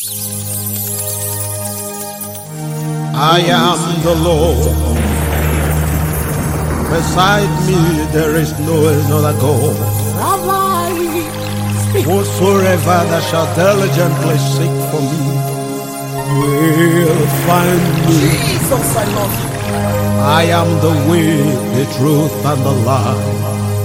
I am the Lord. Beside me there is no another God. Whosoever that shall diligently seek for me will find me. Jesus, I love you. I am the way, the truth, and the life.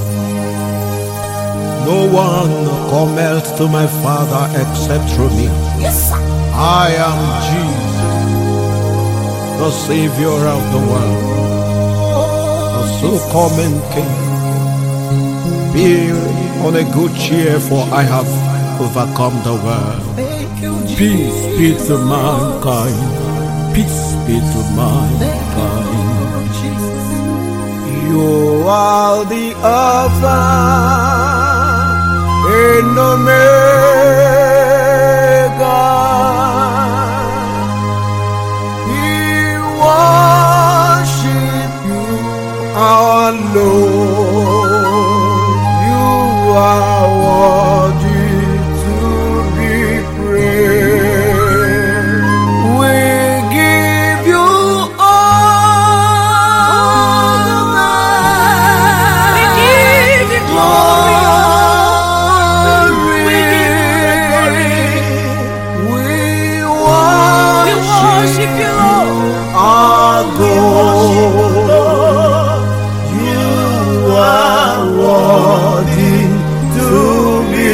No one cometh to my Father except through me. Yes, sir. I am Jesus, the Savior of the world, the so-coming King. Be on a good cheer, for I have overcome the world. Thank you, Jesus. Peace be to mankind. Peace be to mankind. You are the Alpha and Omega. We worship you, our Lord. You are worthy to be praised. We give you all the glory. We give you glory. We worship you, Lord. Our God, you are worthy to be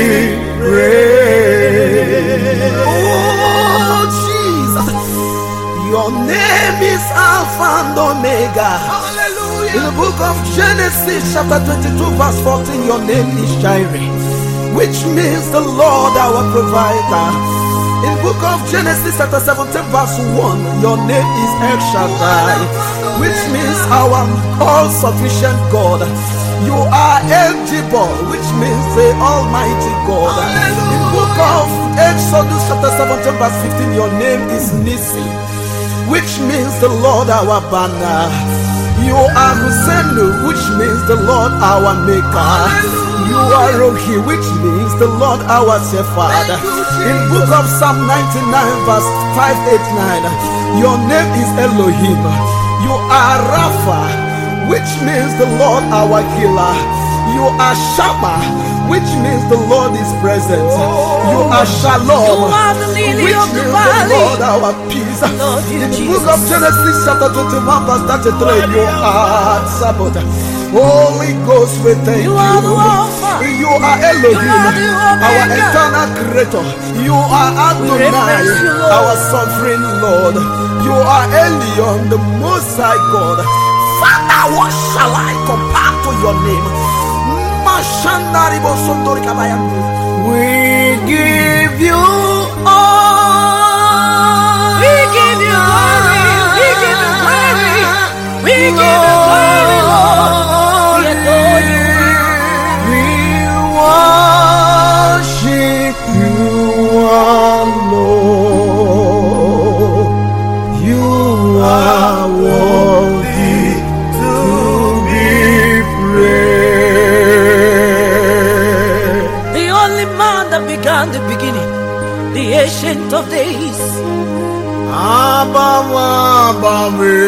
praised. Oh, Jesus. Your name is Alpha and Omega. Hallelujah. In the book of Genesis chapter 22 verse 14, your name is Jireh, which means the Lord our provider. In the book of Genesis chapter 17 verse 1, your name is El Shaddai, which means our all-sufficient God. You are El Jibor, which means the Almighty God. In the book of Exodus chapter 17 verse 15, your name is Nissi, which means the Lord our banner. You are Husenu, which means the Lord our maker. You are Rohi, which means the Lord our shepherd. In book of Psalm 99 verse 589, your name is Elohim. You are Rapha, which means the Lord our healer. You are Shammah, which means the Lord is present. You are Shalom, You are the lily which of the means valley. the Lord our peace. Lord, you In the Jesus. book of Genesis chapter 21 verse 33, you are Sabbath. Holy Ghost, we thank you. You are the Alpha. You are Elohim, You are the Omega. our eternal creator. You are Adonai, reverence you, Lord. our sovereign Lord. You are Elion, the Most High God. Father, what shall I compare to your name? We give you all. We give you glory. We give you glory. We give you glory, Lord. We adore you. We worship you, our Lord. You are worthy to be praised. The only man that began the beginning, the ancient of days. Abame,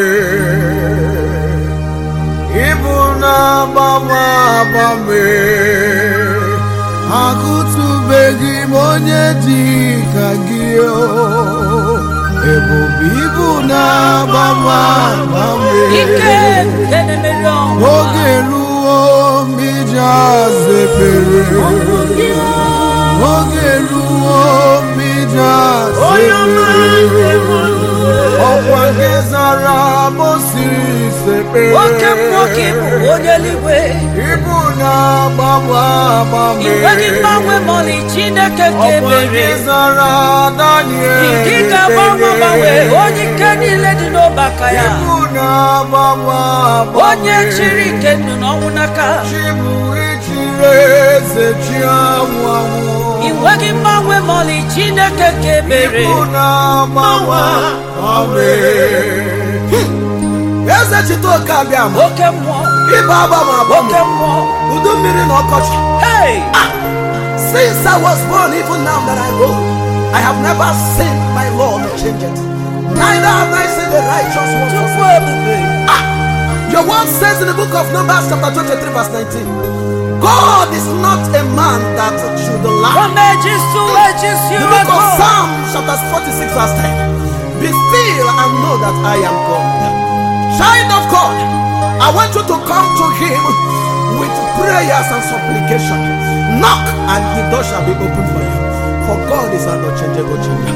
Ibuna Abame, Akutu begi monye dikagio, Ibuna Abame, Ogeruo mija zepere, Ogeruo mija zepere. Ọkwagezara mosiri sepere. Ibu na-agbanwe agbanwe. Ọkwagezara Daniel sepere. Ibu na-agbanwe agbanwe. Chibu ichire eze chi anwụ anwụ. Iwegi mmanwe mọli Chineke kebere. Ibu na-agbanwe agbanwe. Eze Chitoke abịa m. Oke mmụọ. Ibe agbanwe agbanwe. Oke mmụọ. Udu mmiri na ọkọchị. Hey! Since I was born, even now that I go, I have never seen my Lord change it. Neither have I seen the righteous one forsaken. Your word says in the book of Numbers chapter 23 verse 19, God is not a man that should lie. The book of Psalms chapter 46 verse 10, be still and know that I am God. Child of God, I want you to come to him with prayers and supplication. Knock and the door shall be opened for you. For God is an unchangeable changer.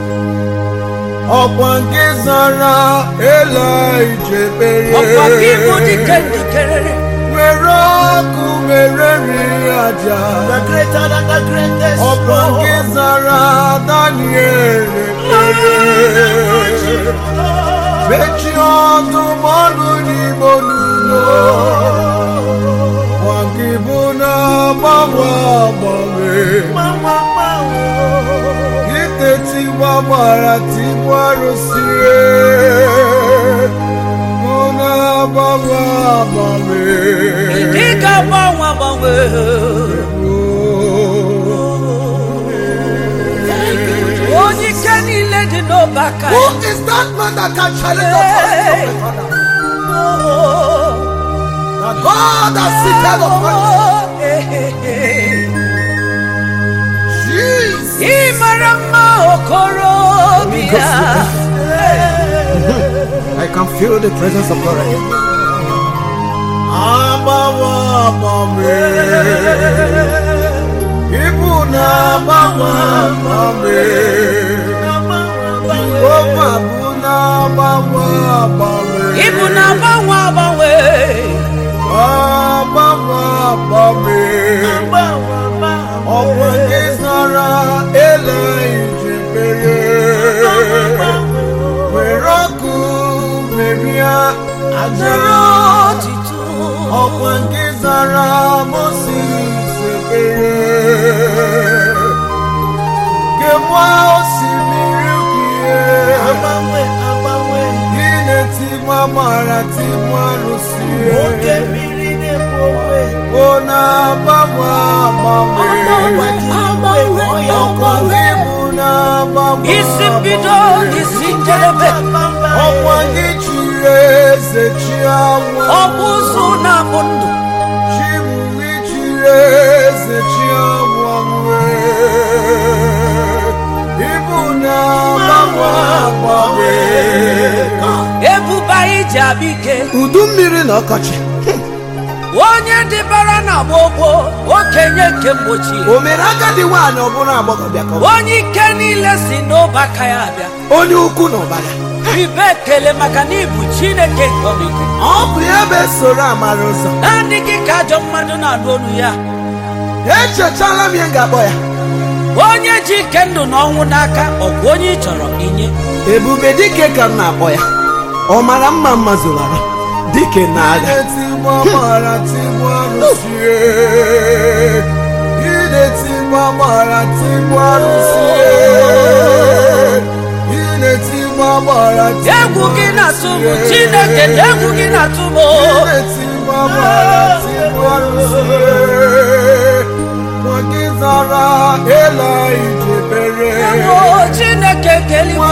Okwangizara Elijah Bere Meraku Mereri Aja, the greater than the greatest. Okwangizara Daniel Bere Mechionu Monuni Monuno Wangibuna Mawa Mame Marati Warusie Mona Bawa Mame Ika Bawa Mame. Who is that man that can challenge the authority of my Father? The God that sitteth upon I can feel the presence of God again. Okwangizara Moses Gemwa Osimirukie Ineti Mamarati Marusie Ona Baba Mame Okwangibuna Baba Isimbido Isinjebe Okwangichireze Chiawa Obuzuna Mundu Chimuichireze Chiawa Ibuna Bawa Bawe Ebuba Ijabike Udumiri na Ọkọchị onye dịbara na gbogbo okenye nke mgbochi o mere agadi nwaanyị ọbụla agbọghọbịa ka onye ike niile si n'ụba aka ya abịa onye ukwu na ọbara ibe ekele maka na ịbụ Chineke nke ọmịiko. ọ bụ ya bụ esoro amara ụzọ naanị gị ka ajọ mmadụ na-anụ olu ya. echetala m ihe ga-akpọ ya onye ji ike ndụ na ọnwụ n'aka ọ bụ onye ị chọrọ inye. Ebube dike ka m na-akpọ ya. Ọ mara mma mma zụlara dike na-agha egwu gị na-atụ m Chineke, egwu gị na-atụ m Chineke keligwe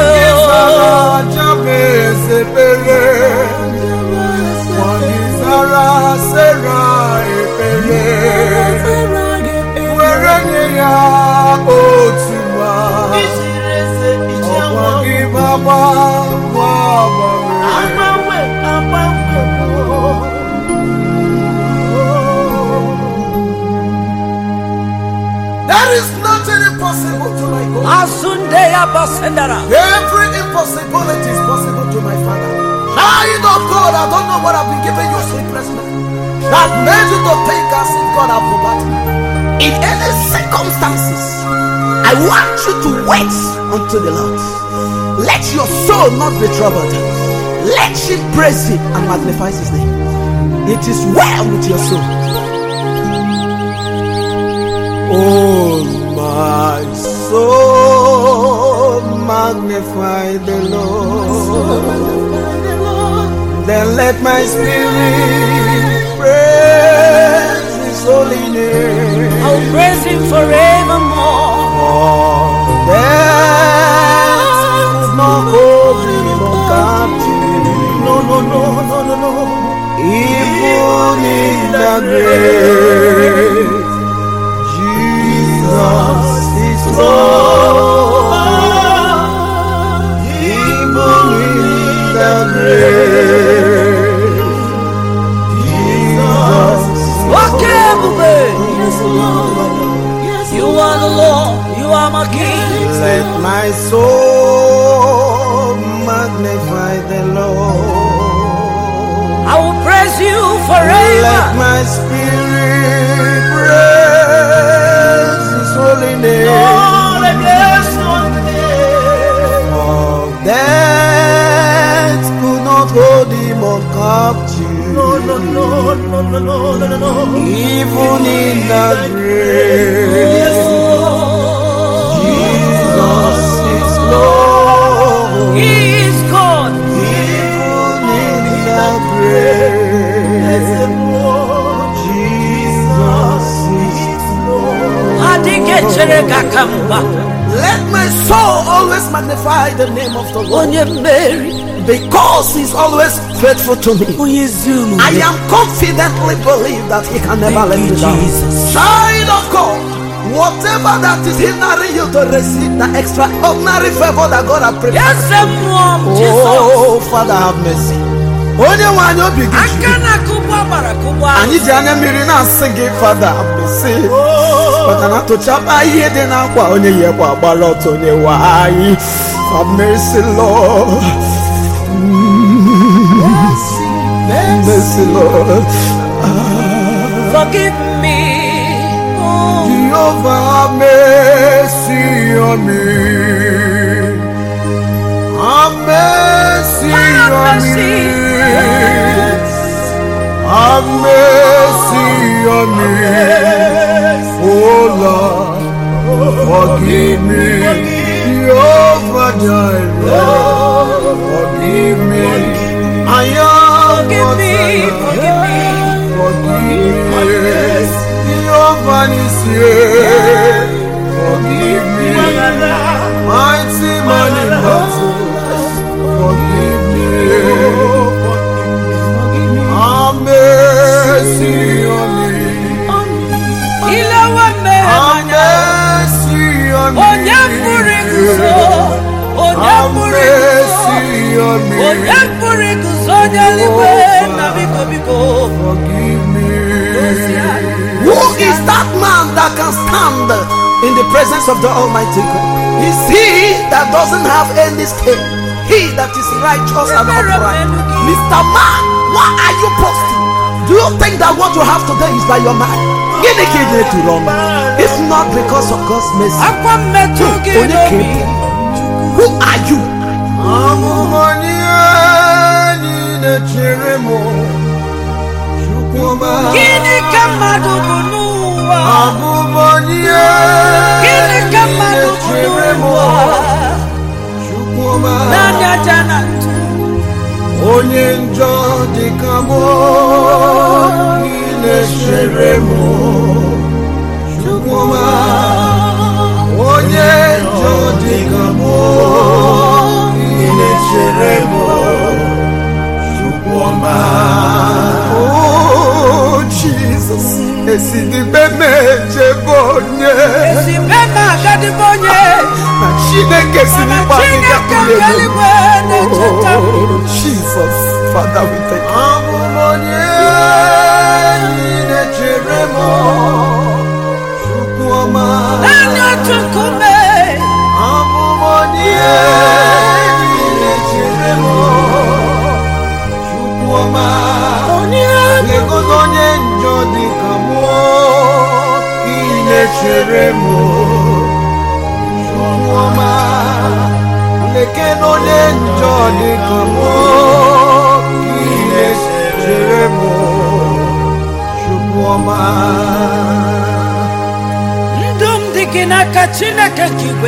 there is nothing impossible to my God. Every impossibility is possible to my Father. Child of God, I don't know what I've been giving you sleepless night that made you to think as if God have forgotten. In any circumstances, I want you to wait unto the Lord. Let your soul not be troubled. Let him praise him and magnify his name. It is well with your soul. Oh, my soul, magnify the Lord. Then let my spirit praise his holy name. I'll praise him forevermore. Oh, the Lord. You are my King. Let my soul magnify the Lord. I will praise you forever. Let my spirit praise His holy name. Lord, I bless your name. For death could not hold Him on captive. No. Even in the grave, Yes, Lord. Jesus is Lord. He is God. Even in the grave, Jesus is Lord. Let my soul always magnify the name of the Lord, because He's always faithful to me. I am confidently believe that He can never let me down. Child of God, whatever that is hindering you to receive the extraordinary favor that God has prepared. Yes, Oh, Father, have mercy. Onye nwanyi obi gị anyị ji anya mmiri na-asị gị, Father, have mercy. Maka na tụchapa ihe dị n'akwa onye yi ekwa agbala ọtọ onye nwanyị. Have mercy, Lord. Mercy, Lord. forgive me. Jehovah, have mercy on me. Have mercy on me. Have mercy on me. Oh Lord, forgive me. Jehovah Jireh, forgive me. I am Forgive me. Forgive me. Jehovah Nissi, forgive me. Mighty man in battle, forgive me. Have mercy on me. Have mercy on me. Have mercy on me. Forgive me. Who is that man that can stand in the presence of the Almighty God? Is he that doesn't have any stain, he that is righteous and upright. Mr. Man, why are you posting? Do you think that what you have today is by your mind? To run. If not because of God's mercy. Who are you? Onye njọ dịka mụ, ị na-echere mụ, Chukwuma. Onye njọ dịka mụ, ị na-echere mụ, Chukwuma. Oh Jesus, esidibe mejebonye, na Chineke sinikwa n'igwe. Oh Jesus, Father, we thank you. Amumonye na-echere mụ, Chukwuma. Amumonye na-echere mụ, Chukwuma. Legodo onye njọ dịka mụ, ị na-echere mụ, Chukwuma. Lekeno onye njọ dịka mụ, ị na-echere mụ, Chukwuma. Ndụ m dị gị n'aka Chineke nke igwe.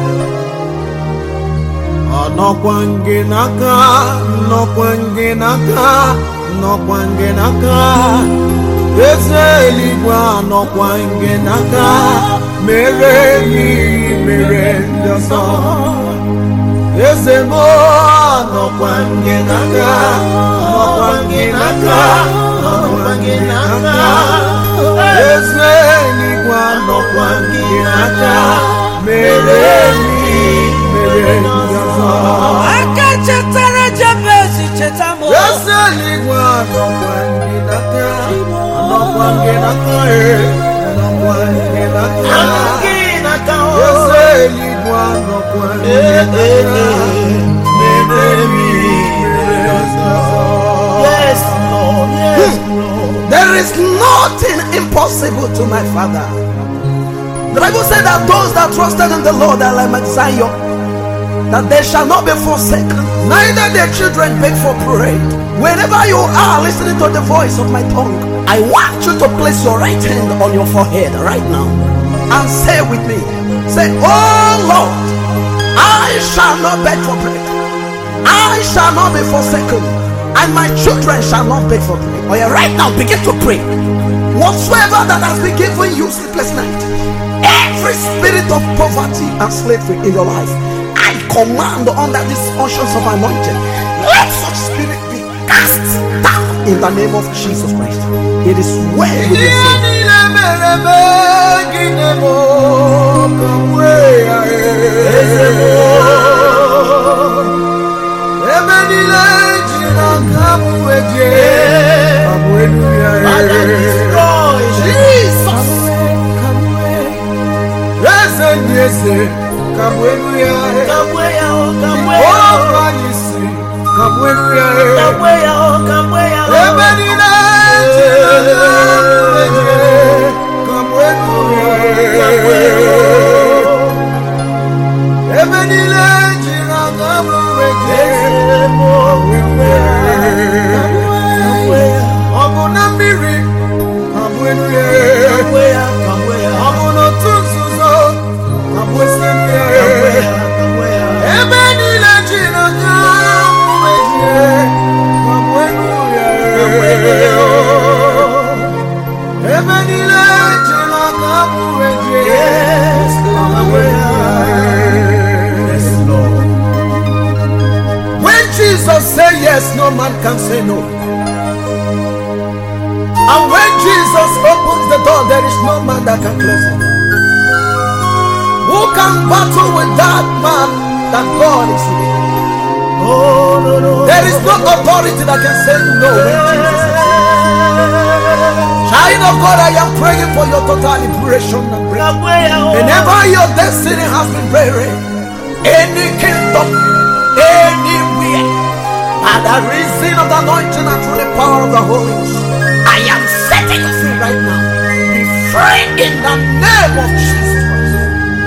Nọkwa gị n'aka, nọkwa gị n'aka, nọkwa gị n'aka. Eze eluigwe anọkwa gị n'aka, mere ihe mere ndị ọzọ. Eze m anọkwa gị n'aka, nọkwa gị n'aka, nọkwa gị n'aka. Eze eluigwe anọkwa gị n'aka, mere ihe mere ndị ọzọ. Aka chetara Jabez cheta m. Eze eluigwe anọkwa gị n'aka, anọkwa gị n'aka, anọkwa gị n'aka. Yes, Lord. Yes, Lord. There is nothing impossible to my Father. The Bible said that those that trusted in the Lord are like Mount Zion, that they shall not be forsaken, neither their children beg for bread. Whenever you are listening to the voice of my tongue, I want you to place your right hand on your forehead right now and say with me, say, oh Lord, I shall not beg for bread, I shall not be forsaken, and my children shall not beg for bread. Oh yeah, right now begin to pray. Whatsoever that has been given you sleepless night, every spirit of poverty and slavery in your life, I command under these unctions of anointing, let such spirit be cast down in the name of Jesus Christ. It is well with your soul. Say yes, no man can say no. And when Jesus opens the door, there is no man that can close it. Who can battle with that man that God is with? Oh, no, no. There is no authority that can say no when Jesus is here. Child of God, I am praying for your total liberation and breakthrough. Whenever your destiny has been buried, any kingdom, anywhere, by the reason of the anointing and through the power of the Holy Ghost, I am setting you free right now. Be free in the name of Jesus Christ.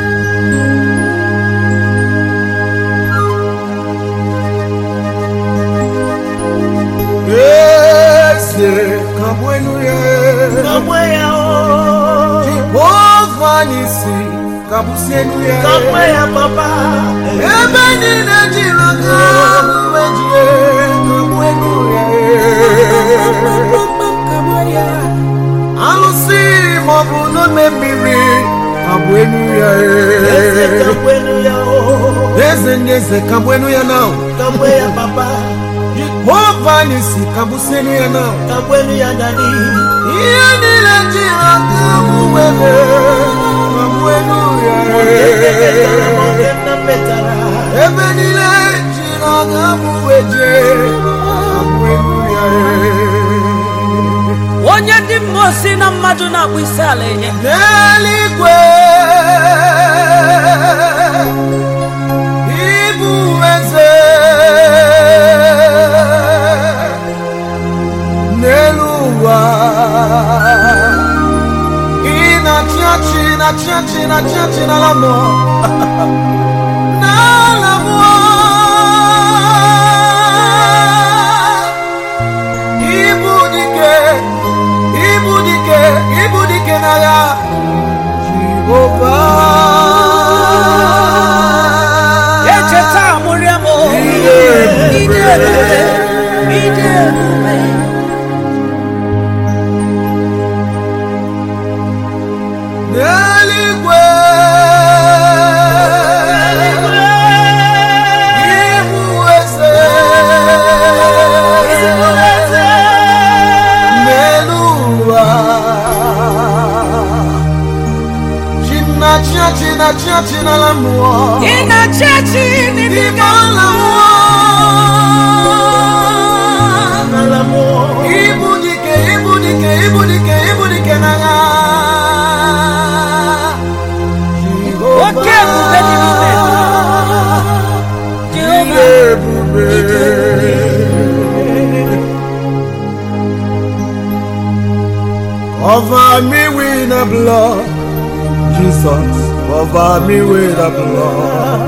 Yes, come when we are. Papa. Onye dị mmosi na mmadụ na-akpụ isi ala enye n'eluigwe ibu eze n'elu ụwa ị na-achị n'ala mmụọ n'ala mmụọ ibu dike n'agha Jehova echeta amụrịa m ide ebube n'eluigwe ibu eze n'elu ụwa China n'ala mmụọ ị na-achị n'ime ala mmụọ ibu dike n'agha oke ebube dị n'ime the blood. Jesus, cover me with the blood.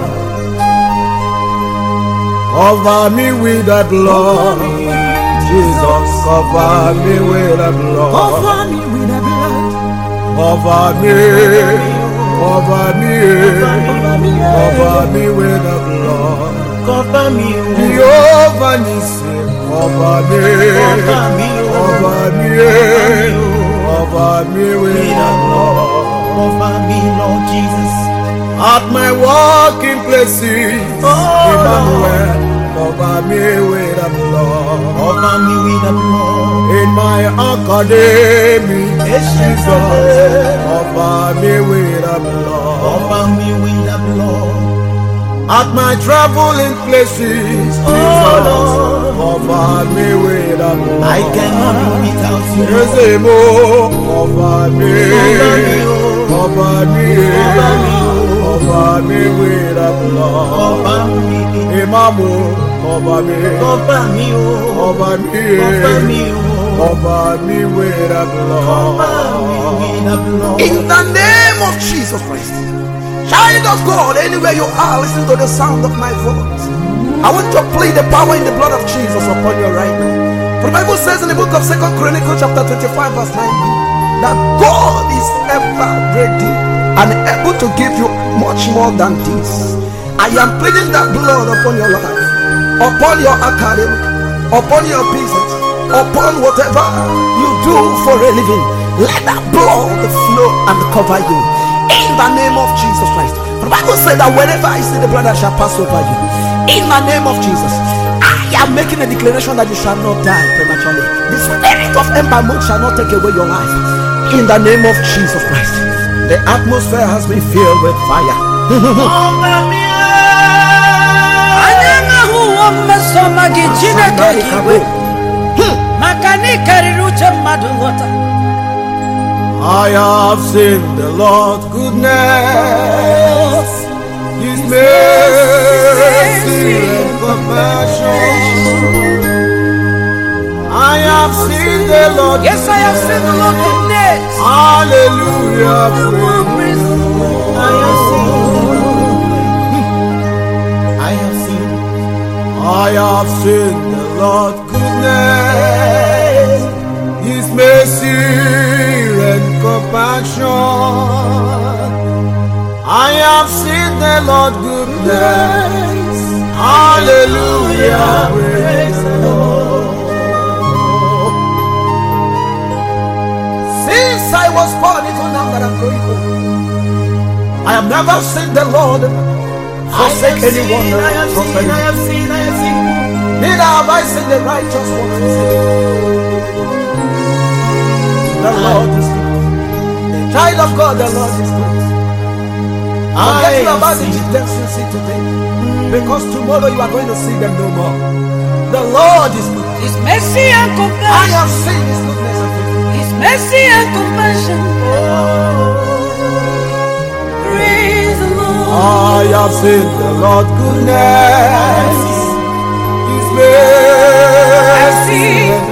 Cover me with the blood. Jesus, cover me with the blood. Cover me with the blood. Cover me. Cover me. Cover me with the blood. Cover me. Jehovah Nissi, cover me. Cover me. Cover me. Cover me with the blood. Cover me, Lord Jesus. At my working places, Emmanuel, cover me with the blood. Cover me with the blood. In my academy, Jesus, cover me with the blood. Cover me with the blood. At my traveling places, Jesus, cover me with the blood. I cannot do without you. Ezemo, cover me. Cover me. Cover me with the blood. Cover me. Imamu, cover me. Cover me. Cover me. Cover me. Cover me with the blood. In the name of Jesus Christ. Child of God, anywhere you are, listen to the sound of my voice. I want to plead the power in the blood of Jesus upon you right now. For the Bible says in the book of 2 Chronicles chapter 25 verse 19 that God is ever ready and able to give you much more than this. I am pleading that blood upon your life, upon your academy, upon your business, upon whatever you do for a living. Let that blood flow and cover you. In the name of Jesus Christ. The Bible said that whenever I see the blood, I shall pass over you. In the name of Jesus, I am making a declaration that you shall not die prematurely. The spirit of embargo shall not take away your life. In the name of Jesus Christ. The atmosphere has been filled with fire. I have seen the Lord's goodness, His mercy and compassion. I have seen the Lord. Yes, I have seen the Lord's goodness. Hallelujah. Praise the Lord. I have seen the Lord's goodness, His mercy and compassion. I have seen the Lord's goodness. Hallelujah. Praise the Lord. Since I was born, even now that I'm going home, I have never seen the Lord forsake anyone. I have seen. Neither have I seen the righteous one forsaken. The Lord is good. Child of God, the Lord is good. Forget about the Egyptians you see today, because tomorrow you are going to see them no more. The Lord is good. His mercy and I compassion. have seen His goodness and faithfulness. His mercy and compassion. Praise the Lord. I have seen the Lord's goodness, His mercy and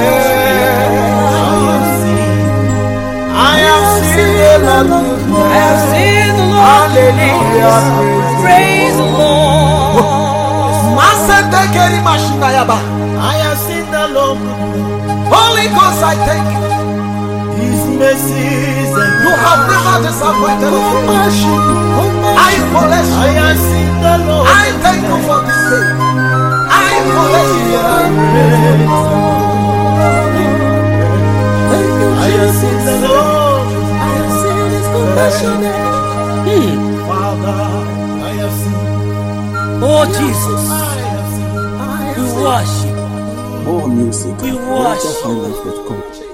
compassion. I have seen the Lord's goodness. I have seen the Lord. Hallelujah. Praise the Lord. I have seen the Lord. Holy Ghost, I thank you. His mercies and You have never disappointed me. I bless you. I have seen the Lord. I thank you for this day. I bless you. I have seen the Lord. I have seen His compassion. Father, I have seen. Oh Jesus, I have seen. we worship. More music We at worship. NigerHighlife.com.